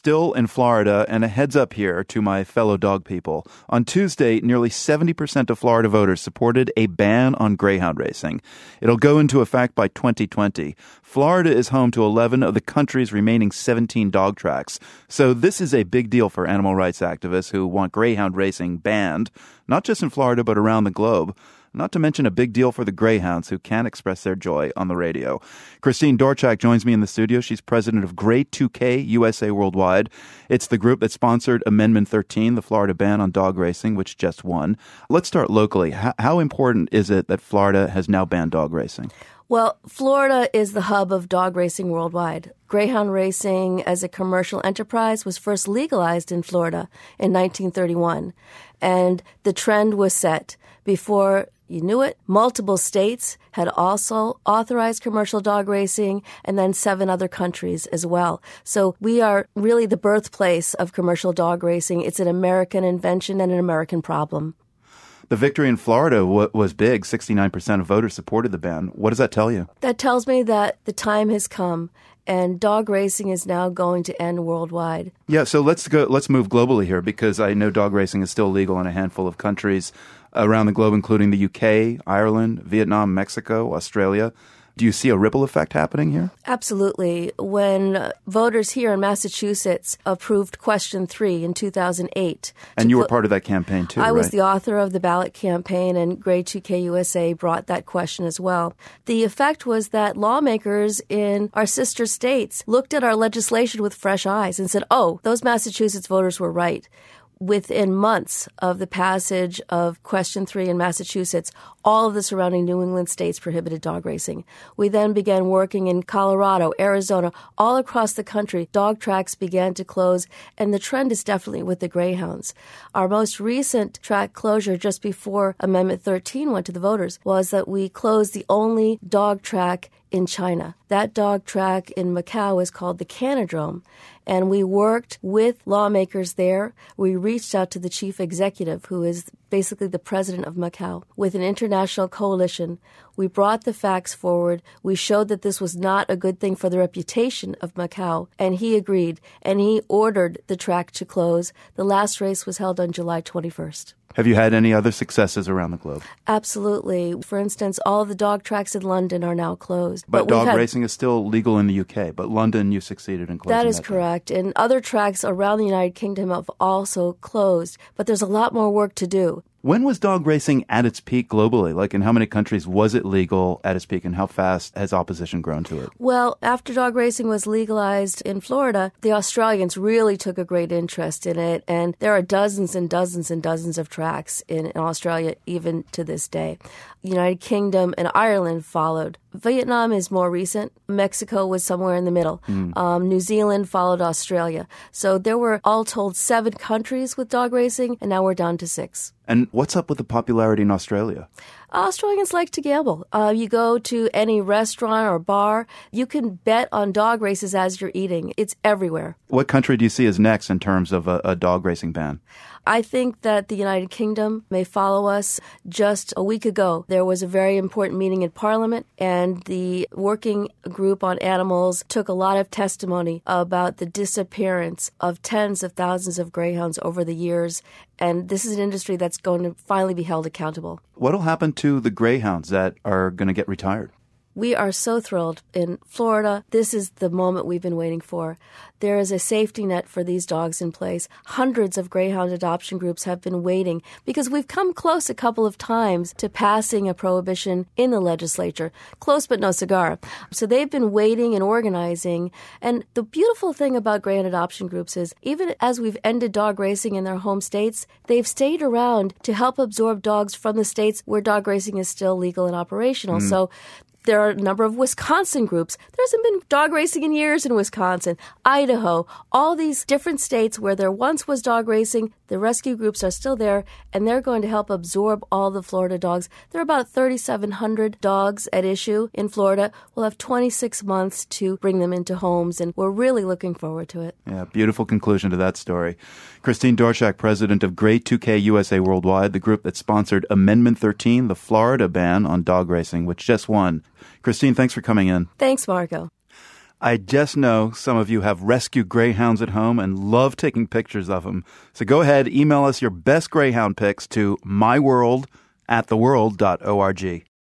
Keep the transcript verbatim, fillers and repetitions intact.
still in Florida, and a heads up here to my fellow dog people. On Tuesday, nearly seventy percent of Florida voters supported a ban on greyhound racing. It'll go into effect by twenty twenty. Florida is home to eleven of the country's remaining seventeen dog tracks. So this is a big deal for animal rights activists who want greyhound racing banned, not just in Florida, but around the globe. Not to mention a big deal for the greyhounds who can't express their joy on the radio. Christine Dorchak joins me in the studio. She's president of Grey two K U S A Worldwide. It's the group that sponsored Amendment thirteen, the Florida ban on dog racing, which just won. Let's start locally. How, how important is it that Florida has now banned dog racing? Well, Florida is the hub of dog racing worldwide. Greyhound racing as a commercial enterprise was first legalized in Florida in nineteen thirty-one. And the trend was set. Before you knew it, multiple states had also authorized commercial dog racing, and then seven other countries as well. So we are really the birthplace of commercial dog racing. It's an American invention and an American problem. The victory in Florida w- was big. sixty-nine percent of voters supported the ban. What does that tell you? That tells me that the time has come, and dog racing is now going to end worldwide. Yeah, so let's go. Let's move globally here, because I know dog racing is still legal in a handful of countries around the globe, including the U K, Ireland, Vietnam, Mexico, Australia. Do you see a ripple effect happening here? Absolutely. When uh, voters here in Massachusetts approved Question three in two thousand eight. And you were part of that campaign too, I right? was the author of the ballot campaign, and Grey two K U S A brought that question as well. The effect was that lawmakers in our sister states looked at our legislation with fresh eyes and said, oh, those Massachusetts voters were right. Within months of the passage of Question three in Massachusetts, all of the surrounding New England states prohibited dog racing. We then began working in Colorado, Arizona, all across the country. Dog tracks began to close, and the trend is definitely with the greyhounds. Our most recent track closure just before Amendment thirteen went to the voters was that we closed the only dog track in China. That dog track in Macau is called the Canadrome. And we worked with lawmakers there. We reached out to the chief executive, who is basically the president of Macau, with an international coalition. We brought the facts forward. We showed that this was not a good thing for the reputation of Macau, and he agreed, and he ordered the track to close. The last race was held on July twenty-first. Have you had any other successes around the globe? Absolutely. For instance, all of the dog tracks in London are now closed. But, but dog had, racing is still legal in the U K, but London, you succeeded in closing that. That is down. correct. And other tracks around the United Kingdom have also closed, but there's a lot more work to do. When was dog racing at its peak globally? Like, in how many countries was it legal at its peak, and how fast has opposition grown to it? Well, after dog racing was legalized in Florida, the Australians really took a great interest in it, and there are dozens and dozens and dozens of tracks in, in Australia even to this day. United Kingdom and Ireland followed. Vietnam is more recent. Mexico was somewhere in the middle. Mm. Um, New Zealand followed Australia. So there were all told seven countries with dog racing, and now we're down to six. And what's up with the popularity in Australia? Australians like to gamble. Uh, you go to any restaurant or bar, you can bet on dog races as you're eating. It's everywhere. What country do you see as next in terms of a, a dog racing ban? I think that the United Kingdom may follow us. Just a week ago, there was a very important meeting in Parliament, and the working group on animals took a lot of testimony about the disappearance of tens of thousands of greyhounds over the years. And this is an industry that's going to finally be held accountable. What will happen to the greyhounds that are going to get retired? We are so thrilled. In Florida, this is the moment we've been waiting for. There is a safety net for these dogs in place. Hundreds of greyhound adoption groups have been waiting because we've come close a couple of times to passing a prohibition in the legislature. Close but no cigar. So they've been waiting and organizing. And the beautiful thing about greyhound adoption groups is even as we've ended dog racing in their home states, they've stayed around to help absorb dogs from the states where dog racing is still legal and operational. Mm. So there are a number of Wisconsin groups. There hasn't been dog racing in years in Wisconsin, Idaho, all these different states where there once was dog racing. The rescue groups are still there, and they're going to help absorb all the Florida dogs. There are about thirty-seven hundred dogs at issue in Florida. We'll have twenty-six months to bring them into homes, and we're really looking forward to it. Yeah, beautiful conclusion to that story. Christine Dorchak, president of Grey two K U S A Worldwide, the group that sponsored Amendment thirteen, the Florida ban on dog racing, which just won. Christine, thanks for coming in. Thanks, Marco. I just know some of you have rescue greyhounds at home and love taking pictures of them. So go ahead, email us your best greyhound pics to myworld at theworld dot org.